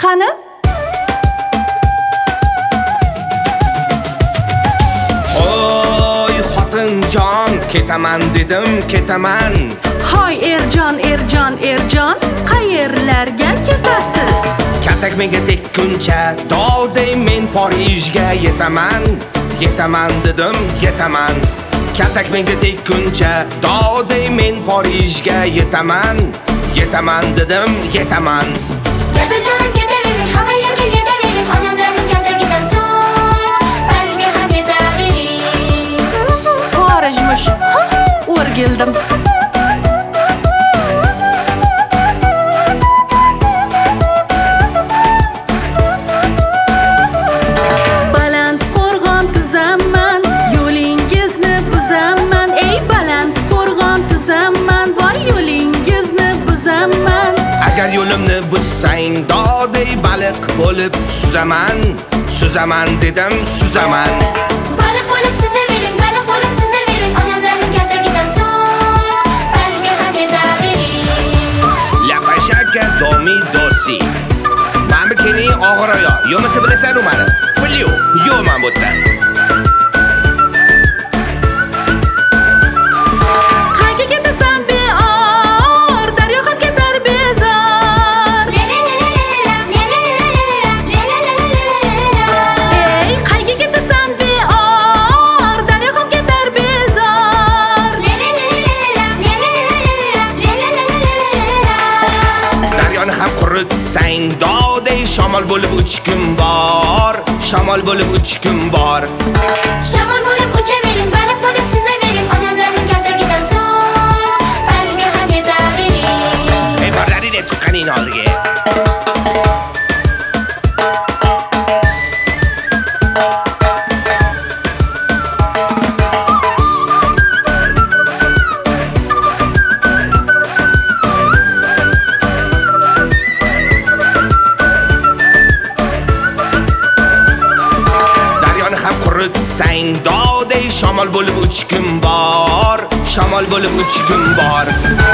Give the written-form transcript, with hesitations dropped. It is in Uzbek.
Qani? Oy xotinjon, ketaman dedim, ketaman. Hoy Erjon, qayerlarga ketasiz? Katak menga tekkuncha, dovday men Parijga yetaman. Yetaman dedim, yetaman. Katak menga tekkuncha, dovday men Parijga yetaman. Yetaman dedim, yetaman. Ketajonim ketavering, hamma yerga yetavering. Onamlarning katagidan so'ng Parijga ham yetavering. Parijmish. O'rgildim. Baland qo'rg'on tuzaman, yo'lingizni buzaman. Ey baland qo'rg'on tuzaman, voy yo'lingizni buzaman. Agar yo'limni buzsang, dovday baliq bo'lib suzaman. Suzaman dedim, suzaman. Baliq bo'lib suzavering, baliq bo'lib suzavering. Onamlarning katagidan so'ng Parijga ham yetavering. La pashaga domi dosi. Mami keni og'ir oyoq. Yo'masa bilasan u meni. Pul yo'q men bu yerda. Qayga ketasan beor, daryo ham ketar bezor. Ey, qayga ketasan beor, daryo ham ketar bezor. Daryoni ham quritsang, dovday shamol bo'lib uchkim bor. Shamol bo'lib uchkim bor. Shamol bo'lib uchavering, baliq bo'lib suzavering. Onamlarning katagidan so'ng Parijga ham yetavering. Ey barlarini tuqqaning oldiga. Daryoni ham quritsang, dovday shamol bo'lib uchkim bor. Shamol bo'lib uchkim bor.